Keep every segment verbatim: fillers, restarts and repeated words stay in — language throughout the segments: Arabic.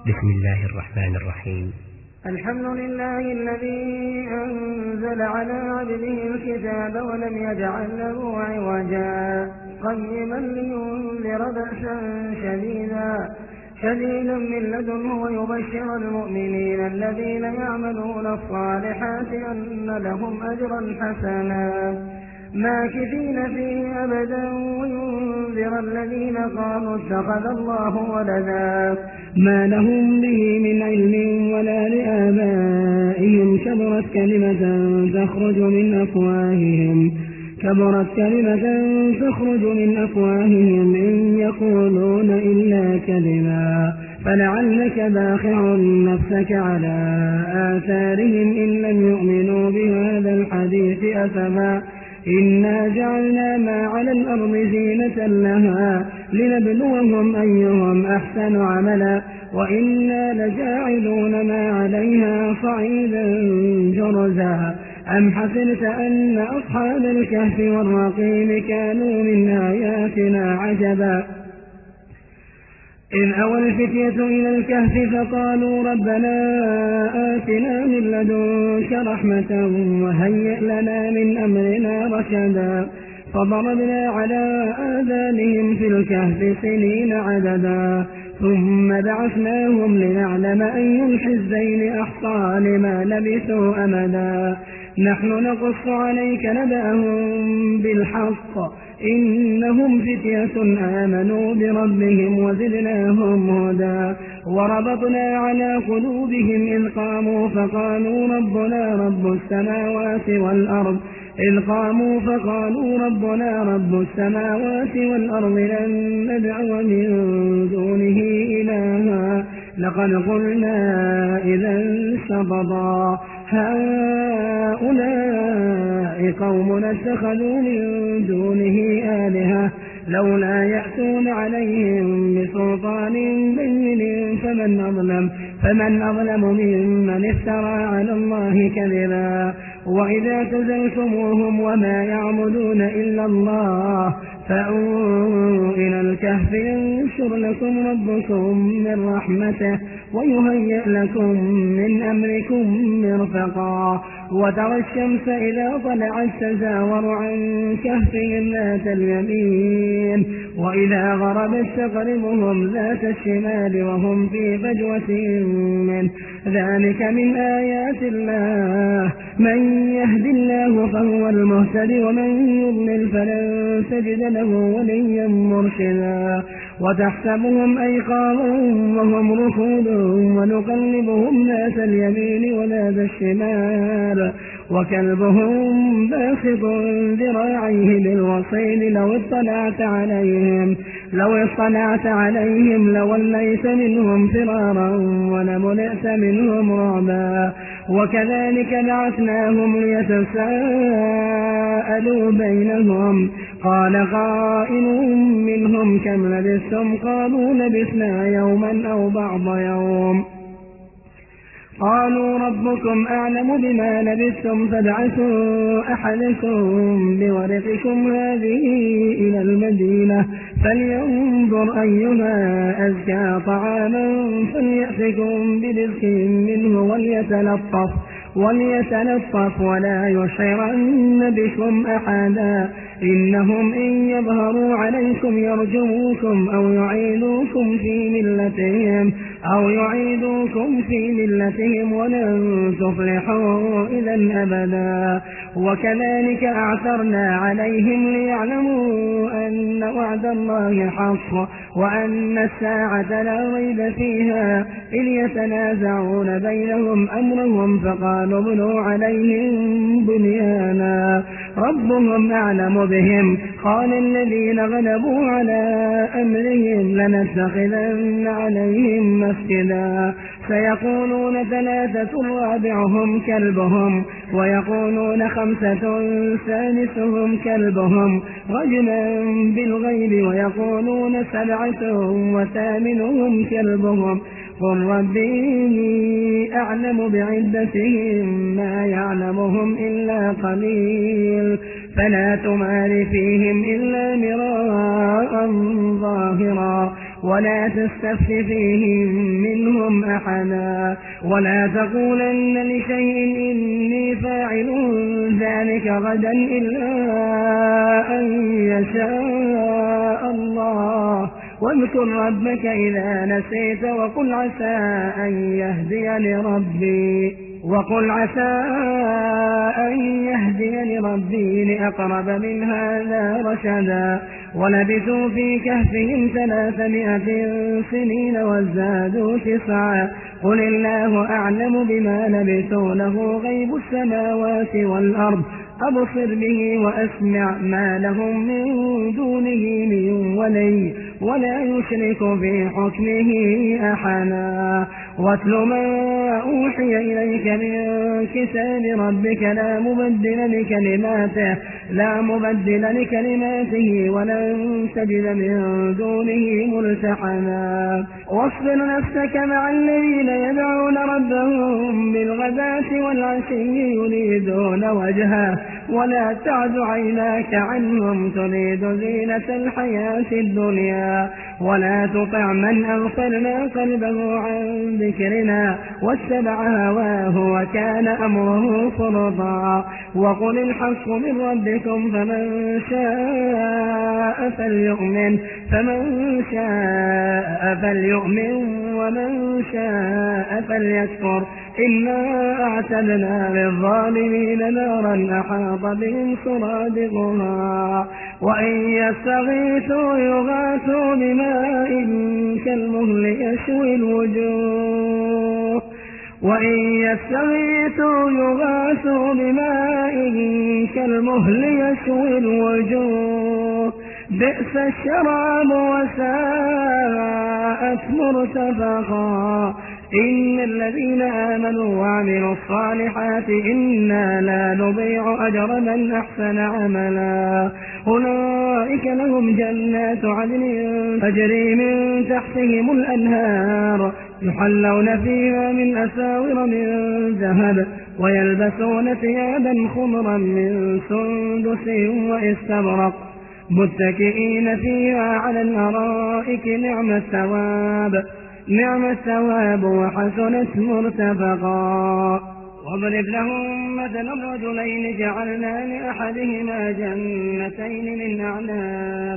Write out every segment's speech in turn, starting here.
بسم الله الرحمن الرحيم. الحمد لله الذي أنزل على عبده الكتاب ولم يجعل له عوجا قيما لينذر بأسا شديدا شديدا من لدنه ويبشر المؤمنين الذين يعملون الصالحات أن لهم أجرا حسنا ماكثين فيه أبدا وينذر الذين قالوا اتخذ الله ولدا ما لهم به من علم ولا لآبائهم كبرت كلمة تخرج من أفواههم كبرت كلمة تخرج من أفواههم إن يقولون إلا كذبا فلعلك باخع نفسك على آثارهم إن لم يؤمنوا بهذا الحديث أسفا إنا جعلنا ما على الأرض زينة لها لنبلوهم أيهم أحسن عملا وإنا لجاعلون ما عليها صعيدا جرزا أم حسبت أن أصحاب الكهف والرقيم كانوا من آياتنا عجبا إذ أوى الفتية إلى الكهف فقالوا ربنا آتنا من لدنك رحمة وهيئ لنا من أمرنا رشدا فضربنا على آذانهم في الكهف سنين عددا ثم بعثناهم لنعلم أي الحزبين أحصى لما لبثوا أمدا نحن نقص عليك نبأهم بالحق إنهم فتية آمنوا بربهم وزدناهم هدى وربطنا على قلوبهم إذ قاموا فقالوا ربنا رب السماوات والأرض إذ قاموا فقالوا ربنا رب السماوات والأرض لن ندعو من دونه إلها لقد قلنا إذا شططا هؤلاء قوم اتخذوا من دونه آلهة لولا يأتون عليهم بسلطان بين فمن أظلم فمن أظلم ممن افترى على الله كذبا وإذا اعتزلتموهم وما يعبدون إلا الله فأووا إلى الكهف ينشر لكم ربكم من رحمته ويهيئ لكم من أمركم مرفقا وترى الشمس إذا طلعت تزاور عن كهفهم ذات اليمين وإذا غربت تقرضهم ذات الشمال وهم في فجوة منه ذلك من آيات الله من يهد الله فهو المهتد ومن يضلل فلن تجد له وليا مرشدا وتحسبهم أيقاظا وهم ركود ونقلبهم ذات اليمين وذات الشمال وكلبهم باسط ذراعيه بالوصيد لو اطلعت عليهم لو اطلعت عليهم لوليت منهم فرارا ولملئت منهم رعبا وكذلك بعثناهم ليتساءلوا بينهم قال قائل منهم كم لبثتم قالوا لبثنا يوما أو بعض يوم قالوا ربكم أعلم بما لبثتم فابعثوا أحدكم بورقكم هذه إلى المدينة فلينظر أيها أزكى طعاما فليأتكم برزق منه وليتلطف وليتلطف ولا يشعرن بكم أحدا إنهم إن يظهروا عليكم يرجموكم أو يعيدوكم في ملتهم أو يعيدوكم في ملتهم ولن تفلحوا إذا أبدا وكذلك أعثرنا عليهم ليعلموا أن وعد الله حق وأن الساعة لا ريب فيها إذ يتنازعون بينهم أمرهم فقالوا ابنوا عليهم بنيانا ربهم أعلم بهم قال الذين غلبوا على أمرهم لنتخذن عليهم مسجدا سيقولون ثلاثة رابعهم كلبهم ويقولون خمسة سادسهم كلبهم رجما بالغيب ويقولون سبعة وثامنهم كلبهم قل ربي أعلم بعدتهم ما يعلمهم إلا قليل فلا تمار فيهم إلا مراء ظاهرا ولا تستفت فيهم منهم أحدا ولا تقولن لشيء إني فاعل ذلك غدا إلا أن يشاء الله واذكر ربك إذا نسيت وقل عسى أن يهديني ربي وقل عسى أن يهديني ربي لأقرب من هذا رشدا ولبثوا في كهفهم ثلاثمائة سنين وازدادوا تسعا قل الله أعلم بما لبثوا له غيب السماوات والأرض أبصر به وأسمع ما لهم من دونه من ولي ولا يشرك في حكمه أحدا واتل ما أوحي إليك من كتاب ربك لا مبدل لكلماته لا مبدل لكلماته ولن تجد من دونه ملتحدا واصبر نفسك مع الذين يدعون ربهم بالغداة والعشي يريدون وجهه ولا تعد عيناك عنهم تريد زينة الحياة الدنيا ولا تطع من أغفلنا قلبه عن ذكرنا واتبع هواه وكان أمره فرطا وقل الحق من ربكم فمن شاء فليؤمن فمن شاء فليؤمن ومن شاء فليكفر إنا أعتدنا للظالمين نارا أحاط بهم سرادقها وإن يستغيثوا يغاثوا بماء كالمهل يشوي الوجوه وإن يستغيثوا يغاثوا بماء كالمهل يشوي الوجوه بئس الشراب وساءت مرتفقا إن الذين آمنوا وعملوا الصالحات إنا لا نضيع أجر من أحسن عملا أولئك لهم جنات عدن تجري من تحتهم الأنهار يحلون فيها من أساور من ذهب ويلبسون ثيابا خضرا من سندس وإستبرق متكئين فيها على الأرائك نعم الثواب نعم الثواب وحسنت مرتفقا واضرب لهم مثلا الرجلين جعلنا لأحدهما جنتين من أعناب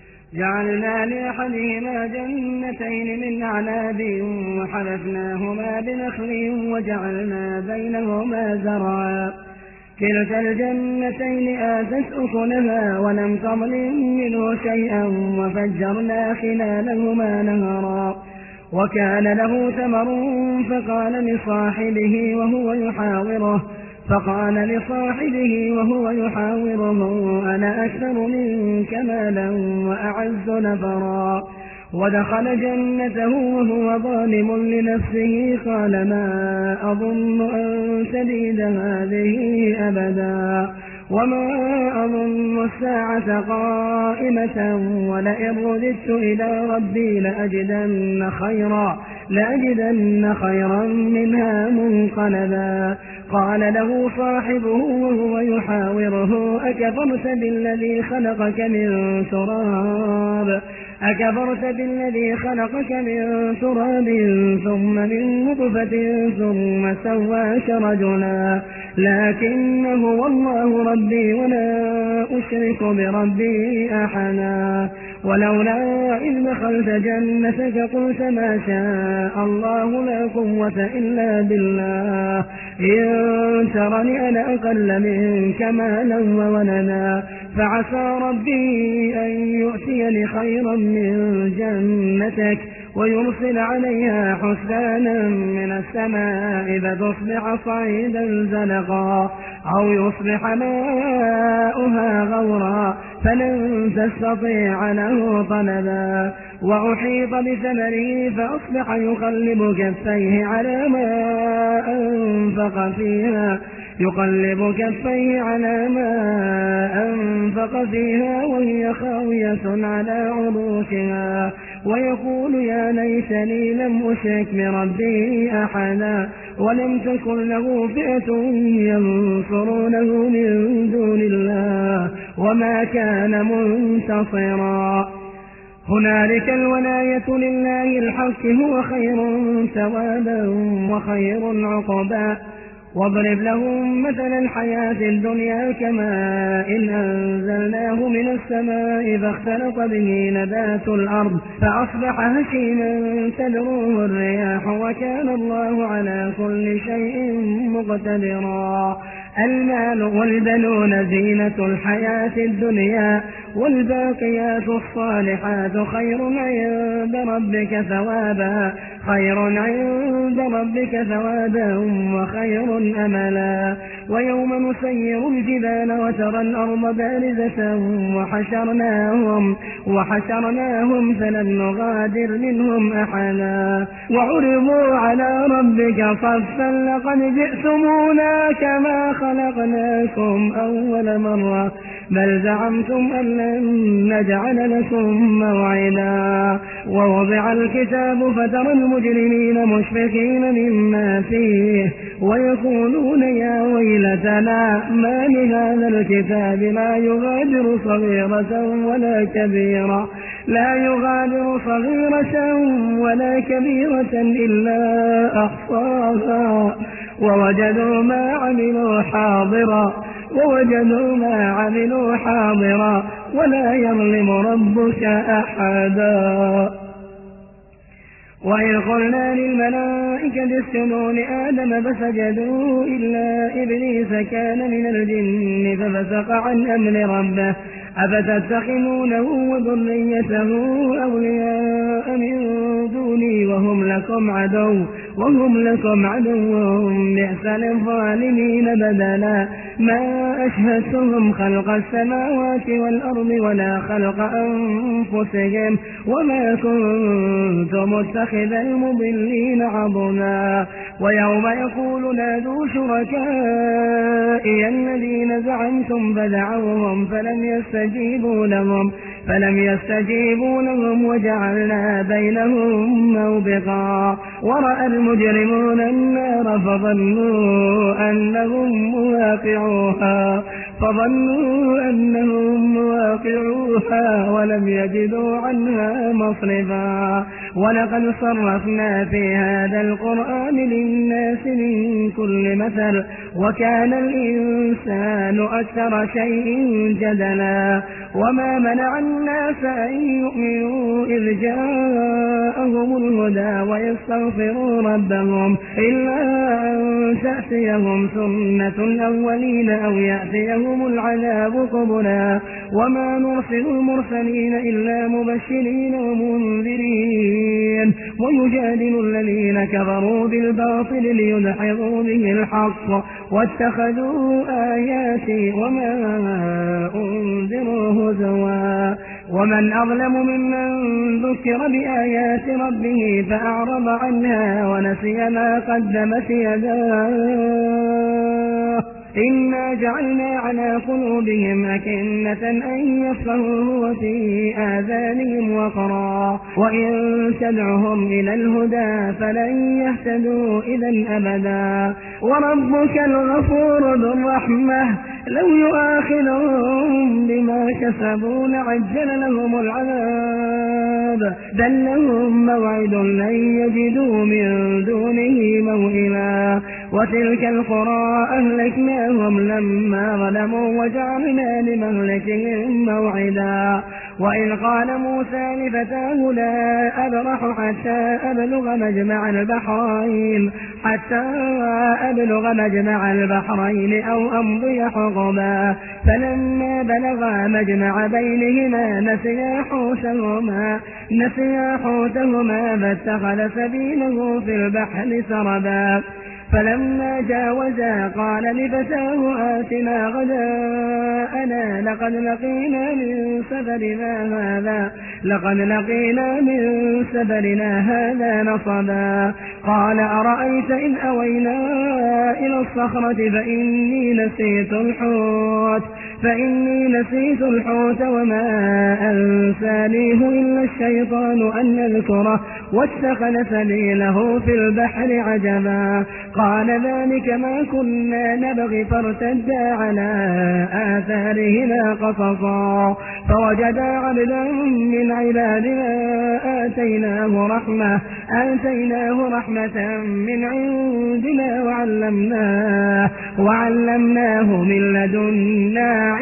جعلنا لأحدهما جنتين من أعناب وحففناهما بنخل وجعلنا بينهما زرعا كلتا الجنتين آتت أكلها ولم تظلم منه شيئا وفجرنا خلالهما نهرا وكان له ثمر فقال لصاحبه وهو يحاوره فقال لصاحبه وهو يحاوره أنا أكثر منك مالا وأعز نفرا ودخل جنته وهو ظالم لنفسه قال ما أظن أن تبيد هذه أبدا وما أظن الساعة قائمة ولئن رددت إلى ربي لأجدن خيرا لأجدن خيرا منها منقلبا قال له صاحبه وهو يحاوره أكفرت بالذي خلقك من تراب أكفرت بالذي خلقك من تراب ثم من نطفة ثم سواك رجلا لكن هو الله ربي ولا أشرك بربي أحدا ولولا إذ دخلت جنتك قلت ما شاء الله لا قوة إلا بالله إن ترني أنا أقل منك مالا وولدا فعسى ربي أن يؤتيني خيرا من جنتك ويرسل عليها حسبانا من السماء فتصبح صعيدا زلقا أو يصبح ماؤها غورا فلن تستطيع له طلبا وأحيط بثمره فأصبح يقلب كفيه على ما أنفق فيها يقلب كفيه على ما أنفق فيها وهي خاوية على عروشها ويقول يا ليتني لم أشرك بربي أحدا ولم تكن له فئة ينصرونه من دون الله وما كان منتصرا هنالك الولاية لله الحق هو خير ثوابا وخير عقبا. واضرب لهم مثل الحياة الدنيا كماء إن أنزلناه من السماء فاختلط به نبات الأرض فأصبح هشيما تذروه الرياح وكان الله على كل شيء مقتدرا. المال والبنون زينة الحياة الدنيا والباقيات الصالحات خير عند ربك ثوابا خير عند ربك ثوابا وخير أملا. ويوم نسير الجبال وترى الأرض بارزة وحشرناهم, وحشرناهم فلم نغادر منهم أحدا وعرضوا على ربك صفا لقد جئتمونا كما خلقناكم أول مرة بل زعمتم أن لن نجعل لكم موعدا. ووضع الكتاب فترى المجرمين مشفقين مما فيه ويقولون يا ويلتنا ما لهذا الكتاب لا يغادر صغيرة ولا كبيرة لا يغادر صغيرة ولا كبيرة إلا أحصاها ووجدوا ما عملوا حاضرا ووجدوا ما عملوا حاضرا ولا يظلم ربك أحدا. وإذ قلنا للملائكة اسجدوا لآدم فسجدوا إلا إبليس كان من الجن ففسق عن أمر ربه أفتتخذونه وذريته أولياء من دوني وهم لكم عدو وهم لكم عدو بئس للظالمين بدلا. ما أشهدتهم خلق السماوات والأرض ولا خلق أنفسهم وما كنت متخذ المضلين عضدا. ويوم يقول نادوا شركائي الذين زعمتم فدعوهم فلم يستجيبوا لهم فلم يستجيبوا لهم وجعلنا بينهم موبقا. ورأى المجرمون النار فظنوا أنهم مواقعوها فظنوا أنهم مواقعوها ولم يجدوا عنها مصرفا. ولقد صرفنا في هذا القرآن للناس من كل مثل وكان الإنسان أكثر شيء جدلا. وما منع الناس أن يؤمنوا إذ جاءهم الهدى ويستغفروا ربهم إلا أن تأتيهم سنة الأولين أو يأتيهم العذاب قبلا. وما نرسل المرسلين إلا مبشرين ومنذرين ويجادل الذين كفروا بالباطل ليدحضوا به الحق واتخذوا آياتي وما أنذروا هزوا. ومن أظلم ممن ذكر بآيات ربه فأعرض عنها ونسي ما قدمت يداه إنا جعلنا على قلوبهم أكنة أن يفقهوه وفي آذانهم وقرا وإن تدعهم إلى الهدى فلن يهتدوا إذا أبدا. وربك الغفور ذو الرحمة لو يؤاخذهم بما كسبوا لعجل لهم العذاب بل لهم موعد لن يجدوا من دونه موئلا. وتلك القرى أهلكناهم لما ظلموا وجعلنا لمهلكهم موعدا. وإذ قال موسى لفتاه لا أبرح حتى أبلغ مجمع البحرين حتى أبلغ مجمع البحرين أو أمضي حقبا فلما بلغا مجمع بينهما نسيا حوتهما نسيا حوتهما فاتخذ سبيله في البحر سربا. فلما جاوزا قال لفتاه آتنا غداءنا لقد لقينا من سفرنا هذا لقد لقينا من سفرنا هذا نصبا. قال أرأيت إن أوينا إلى الصخرة فإني نسيت الحوت فإني نسيت الحوت وما أنسانيه إلا الشيطان أن أذكره واتخذ سبيله في البحر عجبا. قال ذلك ما كنا نبغي فارتدا على آثارهما قصصا فوجدا عبدا من عبادنا آتيناه رحمة آتيناه رحمة من عندنا وعلمناه وعلمناه من لدنا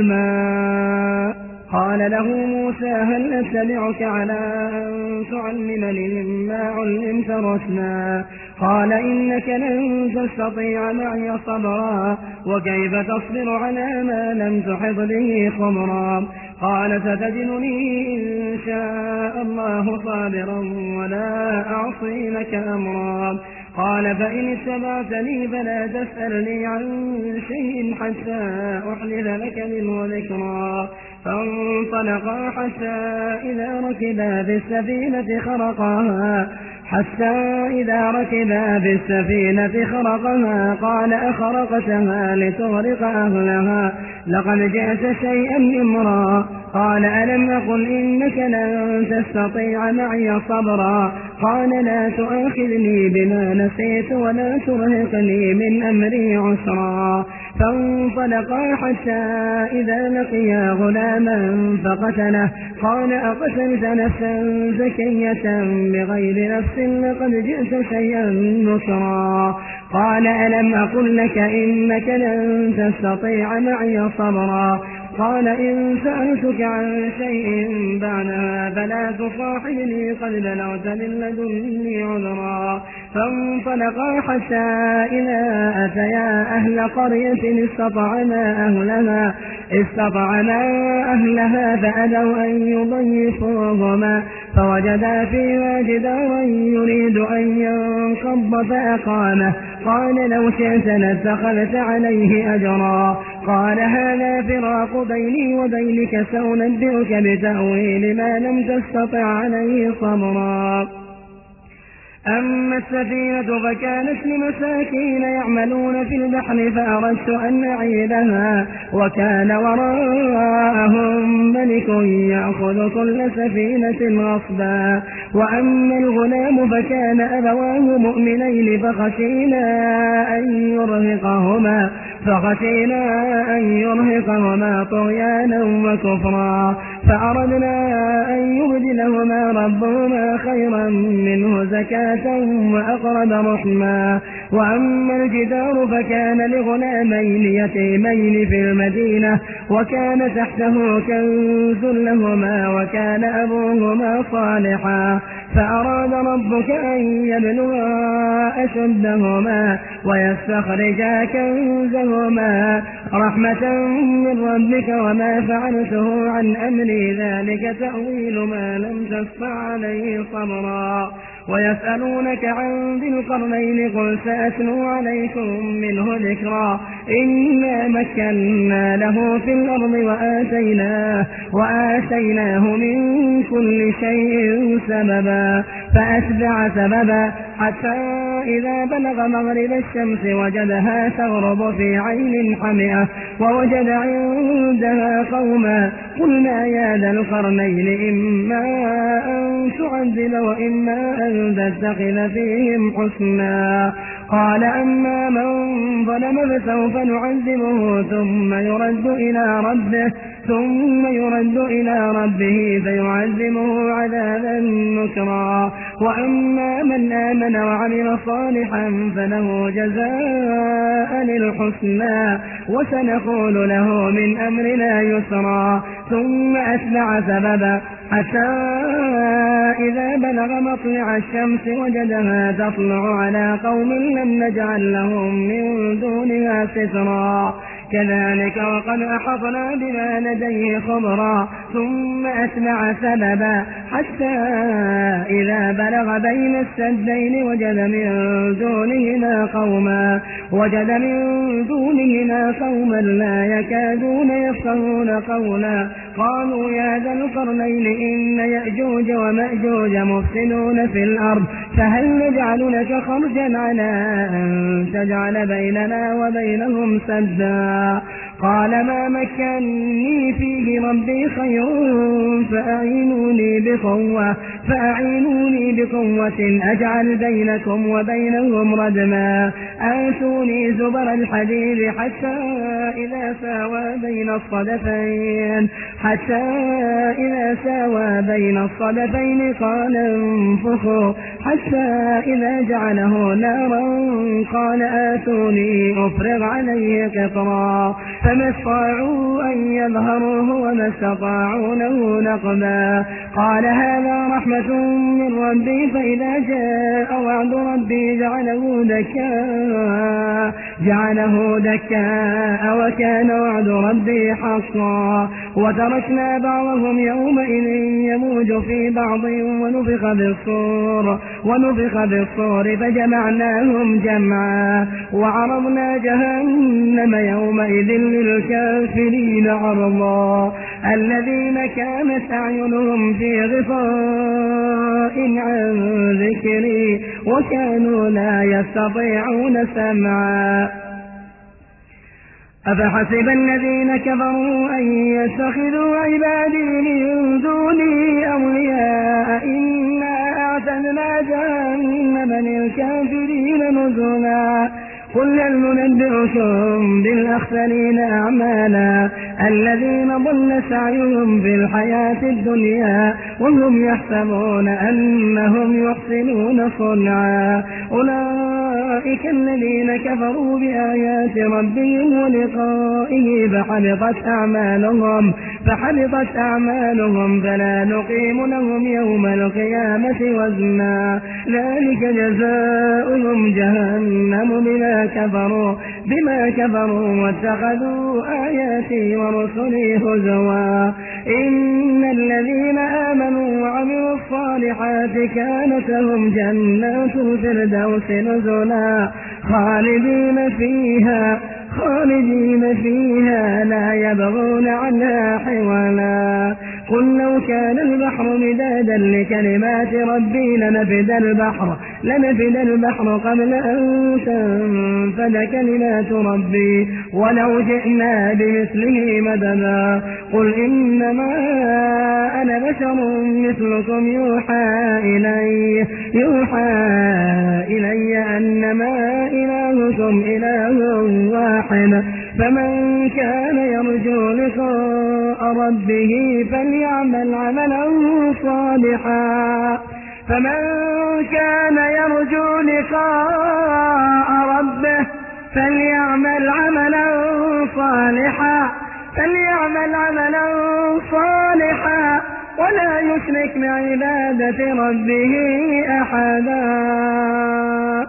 علما. قال له موسى هل أتبعك على أن تعلمني مما علمت رشدا قال إنك لن تستطيع معي صبرا وكيف تصبر على ما لم تحط به خبرا قال ستجدني إن شاء الله صابرا ولا أعصي لك أمرا قال فإن اتبعتني فلا تسألني عن شيء حتى أحدث لك منه ذكرا فانطلقا حتى إذا ركبا بالسفينة خرقاها حتى إذا ركبا بالسفينة خرقها قال أخرقتها لتغرق أهلها لقد جئت شيئا إمرا قال ألم أقل إنك لن تستطيع معي صبرا قال لا تؤاخذني بما نسيت ولا ترهقني من أمري عسرا فانطلقا حتى إذا لقيا غلاما فقتله قال أقتلت نفسا زكية بغير نفس لقد جئت شيئا نكرا قال ألم أقل لك إنك لن تستطيع معي صبرا قال إن سألتك عن شيء بعدها فلا تصاحبني قد بلغت من لدني عذرا فانطلقا حتى إذا أتيا أهل قرية استطعما أهلها استطعما أهلها فأبوا أن يضيفوهما فوجدا فيها جدارا يريد أن ينقض فأقامه قال لو شئت لاتخذت عليه أجرا قال هذا فراق بيني وبينك سأنبئك بتأويل ما لم تستطع عليه صبرا أما السفينة فكانت لمساكين يعملون في البحر فأردت أن أعيبها وكان وراءهم ملك يأخذ كل سفينة غصبا وأما الغلام فكان أبواه مؤمنين فخشينا أن يرهقهما فخشينا أن يرهقهما طغيانا وكفرا فأردنا أن يبدلهما ربهما خيرا منه زكاة وأقرب رحما وأما الجدار فكان لغلامين يتيمين في المدينة وكان تحته كنز لهما وكان أبوهما صالحا فأراد ربك أن يبلغا أشدهما ويستخرجا كنزهما رحمة من ربك وما فعلته عن أمري ذلك تأويل ما لم تستطع عليه صبرا ويسألونك عن ذي القرنين قل سأتلو عليكم منه ذكرا إنا مكنا له في الأرض وآتيناه, وآتيناه من كل شيء سببا فأتبع سببا حتى إذا بلغ مغرب الشمس وجدها تغرب في عين حمئة ووجد عندها قوما قلنا يا ذا القرنين إما أن تعذب وإما أن تتخذ فيهم حسنا قال أما من ظلم فسوف نعذبه ثم يرد إلى ربه ثم يرد إلى ربه فيعذبه عذابا نكرا وأما من آمن وعمل صالحا فله جزاء الحسنى وسنقول له من أمرنا يسرا ثم أتبع سببا حتى إذا بلغ مطلع الشمس وجدها تطلع على قوم لم نجعل لهم من دونها سترا كذلك وقد أحطنا بما لديه خبرا ثم أتبع سببا حتى إذا بلغ بين السدين وجد من دونهما قوما وجد من دونهما قوما لا يكادون يفقهون قولا قالوا يا ذا القرنين إن يأجوج ومأجوج مفسدون في الأرض فهل نجعل لك خرجا على أن تجعل بيننا وبينهم سدا قال ما مكنني فيه ربي خير فأعينوني بقوة فأعينوني بقوة أجعل بينكم وبينهم ردما آتوني زبر الحديد حتى إذا ساوى بين الصدفين حتى إذا ساوى بين الصدفين قال انفخوا حتى إذا جعله نارا قال آتوني أفرغ عليه قطرا فما استطاعوا أن يظهروه وما استطاعوا له نقبا قال هذا رحمة من ربي فإذا جاء وعد ربي جعله دكاء جعله دكاء وكان وعد ربي حقا وتركنا بعضهم يومئذ يموج في بعض ونفخ بالصور ونفخ بالصور فجمعناهم جمعا وعرضنا جهنم يومئذ للكافرين عرضا الذين كانت أعينهم في غطاء عن ذكري وكانوا لا يستطيعون سمعا أفحسب الذين كفروا أن يتخذوا عبادي من دوني أولياء إنا أعتدنا جهنم للكافرين نزلا قل هل ننبئكم بالأخسرين أعمالا الذين ضل سعيهم في الحياة الدنيا وهم يحسبون أنهم يحسنون صنعا أولئك الذين كفروا بآيات ربهم ولقائه فحبطت أعمالهم فحبطت أعمالهم فلا نقيم لهم يوم القيامة وزنا ذلك جزاؤهم جهنم بما كفروا بما كفروا واتخذوا آياتي ورسلي هزوا إن الذين آمنوا وعملوا الصالحات كانت لهم جنات الفردوس نزلا خالدين فيها خالدين فيها لا يبغون عنها حولا قل لو كان البحر مدادا لكلمات ربي لنفد البحر لنفد البحر قبل أن تنفد كلمات ربي ولو جئنا بمثله مددا قل إنما أنا بشر مثلكم يوحى إلي يوحى إلي أنما إلهكم إله واحد فمن كان يرجو لقاء ربه فليعمل عملا صالحا فمن كان يرجو لقاء ربه فليعمل عملا صالحا فليعمل عملا صالحا ولا يشرك بعبادة ربه أحدا